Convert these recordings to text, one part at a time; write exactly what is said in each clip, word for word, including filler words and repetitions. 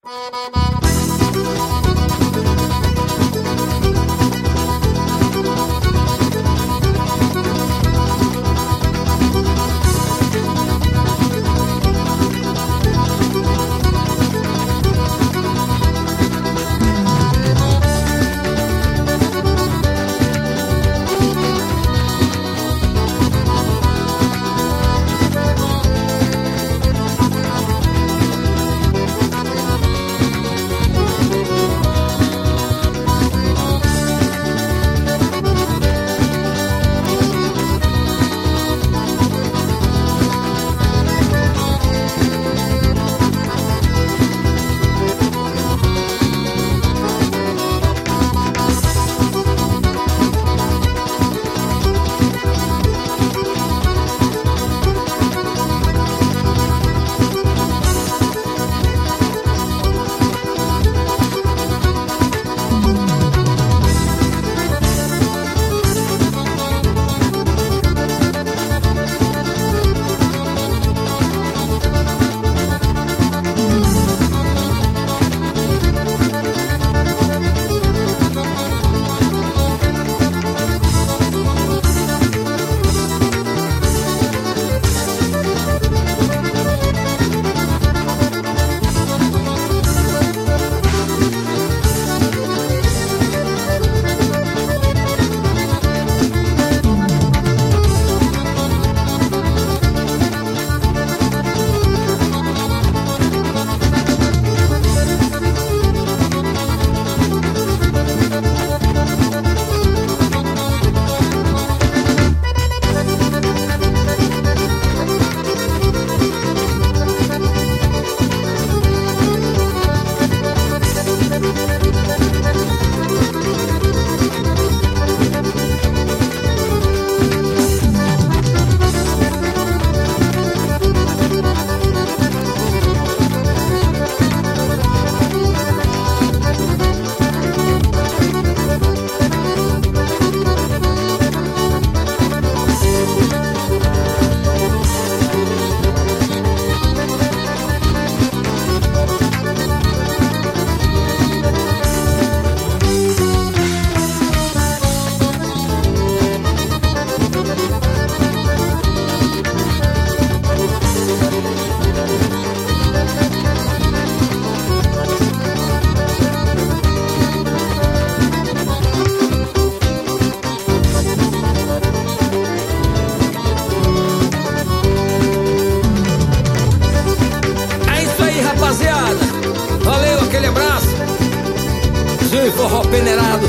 Forró peneirado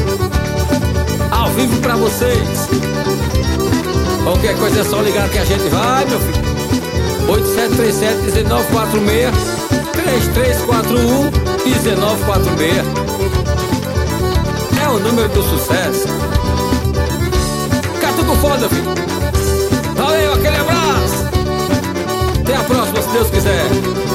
ao vivo pra vocês. Qualquer coisa é só ligar que a gente vai, meu filho. Oito sete três sete, um nove quatro seis, três três quatro um, um nove quatro seis. É o número do sucesso. Catuco foda, filho. Valeu, aquele abraço. Até a próxima, se Deus quiser.